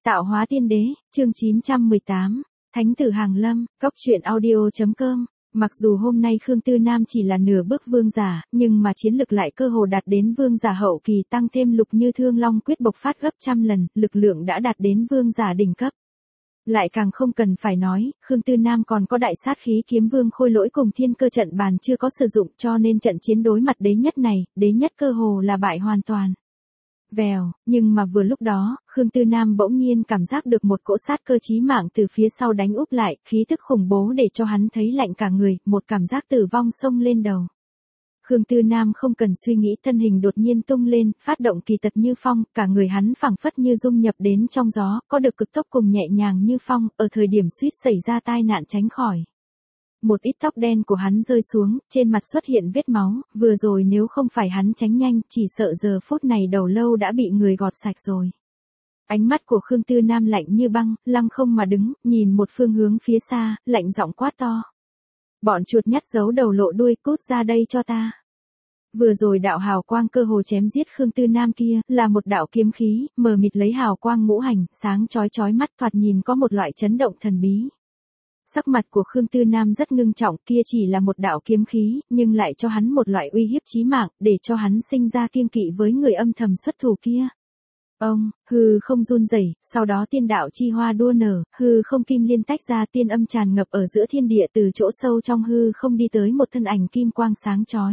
Tạo hóa tiên đế, chương 918, Thánh tử Hàng Lâm, Cốc truyện audio.com. Mặc dù hôm nay Khương Tư Nam chỉ là nửa bước vương giả, nhưng mà chiến lực lại cơ hồ đạt đến vương giả hậu kỳ, tăng thêm Lục Như Thương Long quyết bộc phát gấp trăm lần, lực lượng đã đạt đến vương giả đỉnh cấp. Lại càng không cần phải nói, Khương Tư Nam còn có đại sát khí kiếm vương Khôi Lỗi cùng thiên cơ trận bàn chưa có sử dụng, cho nên trận chiến đối mặt đế nhất này, đế nhất cơ hồ là bại hoàn toàn. Vèo, nhưng mà vừa lúc đó, Khương Tư Nam bỗng nhiên cảm giác được một cỗ sát cơ chí mạng từ phía sau đánh úp lại, khí tức khủng bố để cho hắn thấy lạnh cả người, một cảm giác tử vong xông lên đầu. Khương Tư Nam không cần suy nghĩ, thân hình đột nhiên tung lên, phát động kỳ tật như phong, cả người hắn phảng phất như dung nhập đến trong gió, có được cực tốc cùng nhẹ nhàng như phong, ở thời điểm suýt xảy ra tai nạn tránh khỏi. Một ít tóc đen của hắn rơi xuống, trên mặt xuất hiện vết máu, vừa rồi nếu không phải hắn tránh nhanh, chỉ sợ giờ phút này đầu lâu đã bị người gọt sạch rồi. Ánh mắt của Khương Tư Nam lạnh như băng, lăng không mà đứng, nhìn một phương hướng phía xa, lạnh giọng quát to. Bọn chuột nhắt giấu đầu lộ đuôi, cút ra đây cho ta. Vừa rồi đạo hào quang cơ hồ chém giết Khương Tư Nam kia, là một đạo kiếm khí, mờ mịt lấy hào quang ngũ hành, sáng chói chói mắt, thoạt nhìn có một loại chấn động thần bí. Sắc mặt của Khương Tư Nam rất ngưng trọng, kia chỉ là một đạo kiếm khí, nhưng lại cho hắn một loại uy hiếp chí mạng, để cho hắn sinh ra kiêng kỵ với người âm thầm xuất thủ kia. Ông, hư không run rẩy, sau đó tiên đạo chi hoa đua nở, hư không kim liên tách ra, tiên âm tràn ngập ở giữa thiên địa, từ chỗ sâu trong hư không đi tới một thân ảnh kim quang sáng chói.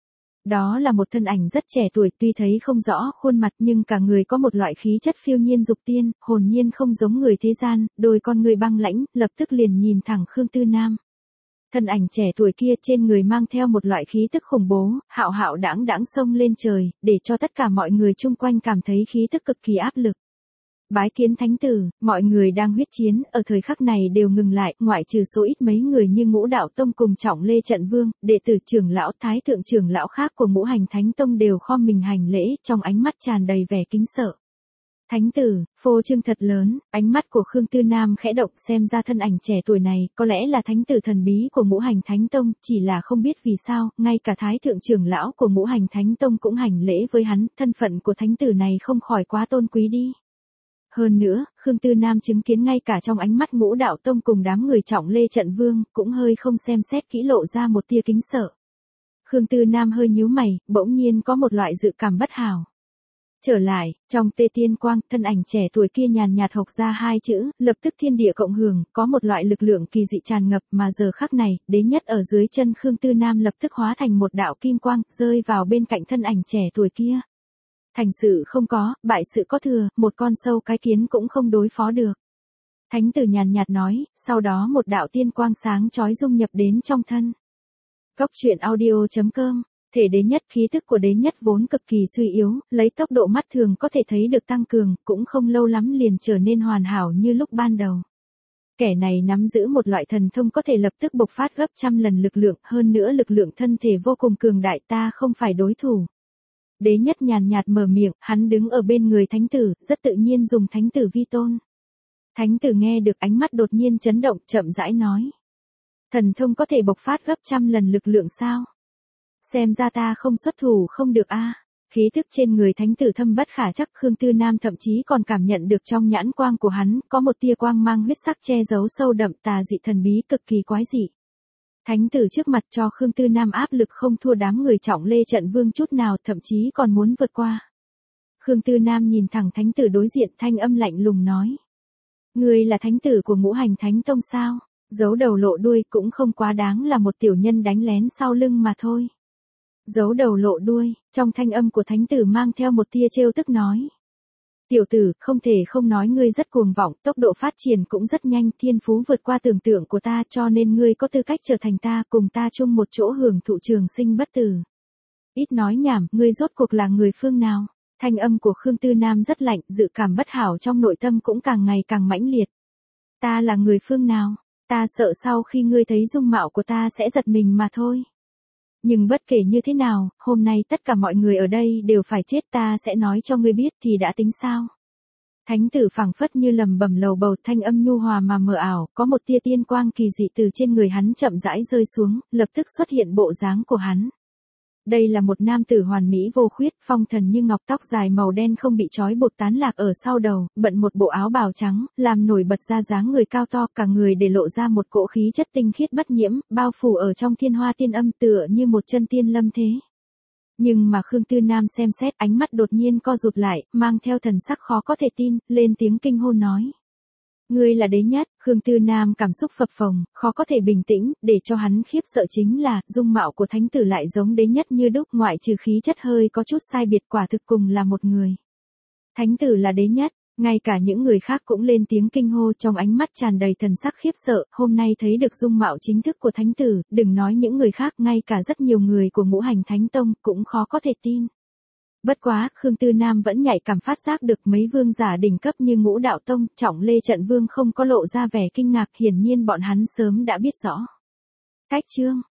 Đó là một thân ảnh rất trẻ tuổi, tuy thấy không rõ khuôn mặt nhưng cả người có một loại khí chất phiêu nhiên dục tiên, hồn nhiên không giống người thế gian, đôi con người băng lãnh, lập tức liền nhìn thẳng Khương Tư Nam. Thân ảnh trẻ tuổi kia trên người mang theo một loại khí tức khủng bố, hạo hạo đãng đãng xông lên trời, để cho tất cả mọi người chung quanh cảm thấy khí tức cực kỳ áp lực. Bái kiến thánh tử, mọi người đang huyết chiến, ở thời khắc này đều ngừng lại, ngoại trừ số ít mấy người như Ngũ Đạo Tông cùng Trọng Lê Trận Vương, đệ tử trưởng lão, thái thượng trưởng lão khác của Ngũ Hành Thánh Tông đều khom mình hành lễ, trong ánh mắt tràn đầy vẻ kính sợ. Thánh tử, phô trương thật lớn, ánh mắt của Khương Tư Nam khẽ động, xem ra thân ảnh trẻ tuổi này, có lẽ là thánh tử thần bí của Ngũ Hành Thánh Tông, chỉ là không biết vì sao, ngay cả thái thượng trưởng lão của Ngũ Hành Thánh Tông cũng hành lễ với hắn, thân phận của thánh tử này không khỏi quá tôn quý đi. Hơn nữa, Khương Tư Nam chứng kiến ngay cả trong ánh mắt Ngũ Đạo Tông cùng đám người Trọng Lê Trận Vương, cũng hơi không xem xét kỹ lộ ra một tia kính sợ. Khương Tư Nam hơi nhíu mày, bỗng nhiên có một loại dự cảm bất hảo. Trở lại, trong tê tiên quang, thân ảnh trẻ tuổi kia nhàn nhạt hộc ra hai chữ, lập tức thiên địa cộng hưởng, có một loại lực lượng kỳ dị tràn ngập, mà giờ khắc này, đế nhất ở dưới chân Khương Tư Nam lập tức hóa thành một đạo kim quang, rơi vào bên cạnh thân ảnh trẻ tuổi kia. Thành sự không có, bại sự có thừa, một con sâu cái kiến cũng không đối phó được. Thánh tử nhàn nhạt nói, sau đó một đạo tiên quang sáng chói dung nhập đến trong thân. Cốc truyện audio.com. Thể đế nhất, khí tức của đế nhất vốn cực kỳ suy yếu, lấy tốc độ mắt thường có thể thấy được tăng cường, cũng không lâu lắm liền trở nên hoàn hảo như lúc ban đầu. Kẻ này nắm giữ một loại thần thông có thể lập tức bộc phát gấp trăm lần lực lượng, hơn nữa lực lượng thân thể vô cùng cường đại, ta không phải đối thủ. Đế nhất nhàn nhạt mở miệng, hắn đứng ở bên người thánh tử, rất tự nhiên dùng thánh tử vi tôn. Thánh tử nghe được ánh mắt đột nhiên chấn động, chậm rãi nói. Thần thông có thể bộc phát gấp trăm lần lực lượng sao? Xem ra ta không xuất thủ không được a. Khí thức trên người thánh tử thâm bất khả chắc, Khương Tư Nam thậm chí còn cảm nhận được trong nhãn quang của hắn, có một tia quang mang huyết sắc che giấu sâu đậm, tà dị thần bí cực kỳ quái dị. Thánh tử trước mặt cho Khương Tư Nam áp lực không thua đám người Trọng Lê Trận Vương chút nào, thậm chí còn muốn vượt qua. Khương Tư Nam nhìn thẳng thánh tử đối diện, thanh âm lạnh lùng nói. Ngươi là thánh tử của Ngũ Hành Thánh Tông sao? Giấu đầu lộ đuôi cũng không quá đáng, là một tiểu nhân đánh lén sau lưng mà thôi. Giấu đầu lộ đuôi, trong thanh âm của thánh tử mang theo một tia trêu tức nói. Tiểu tử, không thể không nói ngươi rất cuồng vọng, tốc độ phát triển cũng rất nhanh, thiên phú vượt qua tưởng tượng của ta, cho nên ngươi có tư cách trở thành ta, cùng ta chung một chỗ hưởng thụ trường sinh bất tử. Ít nói nhảm, ngươi rốt cuộc là người phương nào? Thanh âm của Khương Tư Nam rất lạnh, dự cảm bất hảo trong nội tâm cũng càng ngày càng mãnh liệt. Ta là người phương nào? Ta sợ sau khi ngươi thấy dung mạo của ta sẽ giật mình mà thôi. Nhưng bất kể như thế nào, hôm nay tất cả mọi người ở đây đều phải chết, ta sẽ nói cho ngươi biết thì đã tính sao. Thánh tử phảng phất như lầm bầm lầu bầu, thanh âm nhu hòa mà mờ ảo, có một tia tiên quang kỳ dị từ trên người hắn chậm rãi rơi xuống, lập tức xuất hiện bộ dáng của hắn. Đây là một nam tử hoàn mỹ vô khuyết, phong thần như ngọc, tóc dài màu đen không bị trói buộc tán lạc ở sau đầu, bận một bộ áo bào trắng, làm nổi bật ra dáng người cao to, cả người để lộ ra một cỗ khí chất tinh khiết bất nhiễm, bao phủ ở trong thiên hoa tiên âm, tựa như một chân tiên lâm thế. Nhưng mà Khương Tư Nam xem xét, ánh mắt đột nhiên co rụt lại, mang theo thần sắc khó có thể tin, lên tiếng kinh hô nói. Ngươi là đế nhất. Khương Tư Nam cảm xúc phập phồng, khó có thể bình tĩnh, để cho hắn khiếp sợ chính là, dung mạo của thánh tử lại giống đế nhất như đúc, ngoại trừ khí chất hơi có chút sai biệt, quả thực cùng là một người. Thánh tử là đế nhất, ngay cả những người khác cũng lên tiếng kinh hô, trong ánh mắt tràn đầy thần sắc khiếp sợ, hôm nay thấy được dung mạo chính thức của thánh tử, đừng nói những người khác, ngay cả rất nhiều người của Ngũ Hành Thánh Tông cũng khó có thể tin. Bất quá, Khương Tư Nam vẫn nhạy cảm phát giác được mấy vương giả đỉnh cấp như Ngũ Đạo Tông, Trọng Lê Trận Vương không có lộ ra vẻ kinh ngạc, hiển nhiên bọn hắn sớm đã biết rõ. Cách chương